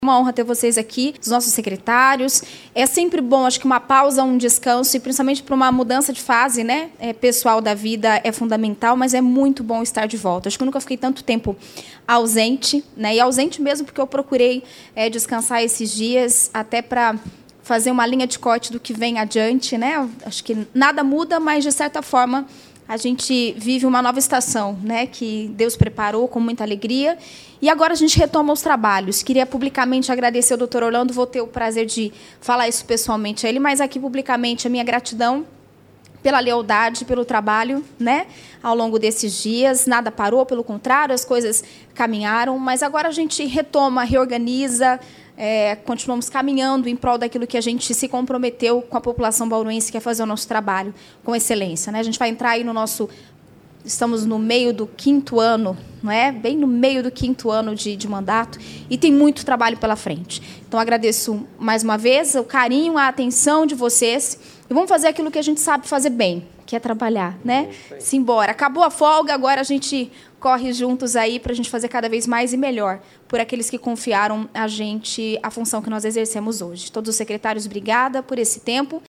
Uma honra ter vocês aqui, os nossos secretários. É sempre bom, acho que uma pausa, um descanso, e principalmente para uma mudança de fase, né, pessoal da vida é fundamental, mas é muito bom estar de volta. Acho que eu nunca fiquei tanto tempo ausente, né, e ausente mesmo porque eu procurei descansar esses dias, até para fazer uma linha de corte do que vem adiante, né? Acho que nada muda, mas, de certa forma, a gente vive uma nova estação, né, que Deus preparou com muita alegria. E agora a gente retoma os trabalhos. Queria publicamente agradecer ao doutor Orlando, vou ter o prazer de falar isso pessoalmente a ele, mas aqui publicamente a minha gratidão pela lealdade, pelo trabalho, né, ao longo desses dias. Nada parou, pelo contrário, as coisas caminharam, mas agora a gente retoma, reorganiza, continuamos caminhando em prol daquilo que a gente se comprometeu com a população bauruense, que é fazer o nosso trabalho com excelência, né? A gente vai entrar aí no nosso... Estamos no meio do 5º ano, não é? Bem no meio do 5º ano de mandato, e tem muito trabalho pela frente. Então, agradeço mais uma vez o carinho, a atenção de vocês, e vamos fazer aquilo que a gente sabe fazer bem, que é trabalhar, né? Simbora. Acabou a folga, agora a gente corre juntos aí para a gente fazer cada vez mais e melhor por aqueles que confiaram a gente a função que nós exercemos hoje. Todos os secretários, obrigada por esse tempo.